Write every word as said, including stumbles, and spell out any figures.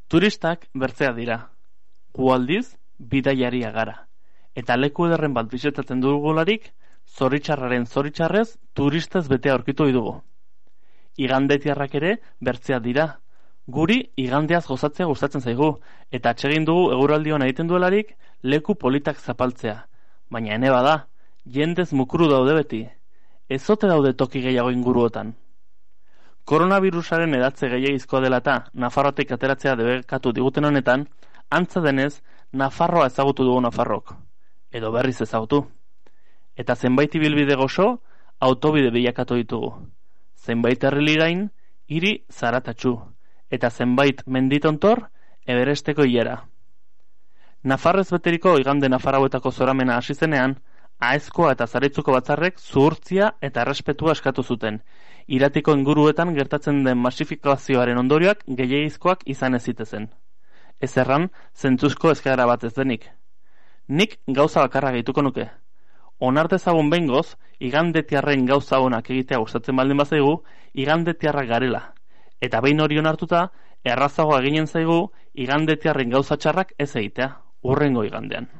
Turistak bertzea dira. Gu aldiz, bidaiaria gara. Eta leku ederren bat bisitatzen dugularik, zoritxarraren zoritxarrez, turistez betea aurkitu dugu. Igandetiarrak ere bertzea dira. Guri igandeaz gozatzea gustatzen zaigu, eta atsegin dugu eguraldion egiten duelarik leku politak zapaltzea. Baina ene bada, jendez mukuru daude beti. Ezote daude toki gehiago inguruotan. Koronavirusaren edatze gehiagizkoa dela eta Nafarroatik ateratzea debekatu diguten honetan, antza denez, Nafarroa ezagutu dugu Nafarrok. Edo berriz ezagutu. Eta zenbait ibilbide gozo, autobide bilakatu ditugu. Zenbait herrilirain, hiri zaratatxu. Eta zenbait menditontor, Everesteko hilera. Nafarrez beteriko igande Nafarrauetako zoramena hasi zenean, Aezkoa eta Zaritzuko batzarrek zuhurtzia eta errespetua eskatu zuten. Iratiko inguruetan gertatzen den masifikazioaren ondorioak gehiagizkoak izan ez zitezen. Ez erran, zentzuzko eskaera bat ez denik. Nik gauza bakarra gehituko nuke. Onartezagun behingoz, igandetiarren gauza onak egitea gustatzen baldin bazaigu, igandetiarrak garela. Eta behin hori onartuta, errazagoa ginen zaigu igandetiarren gauza txarrak ez egitea, hurrengo igandean.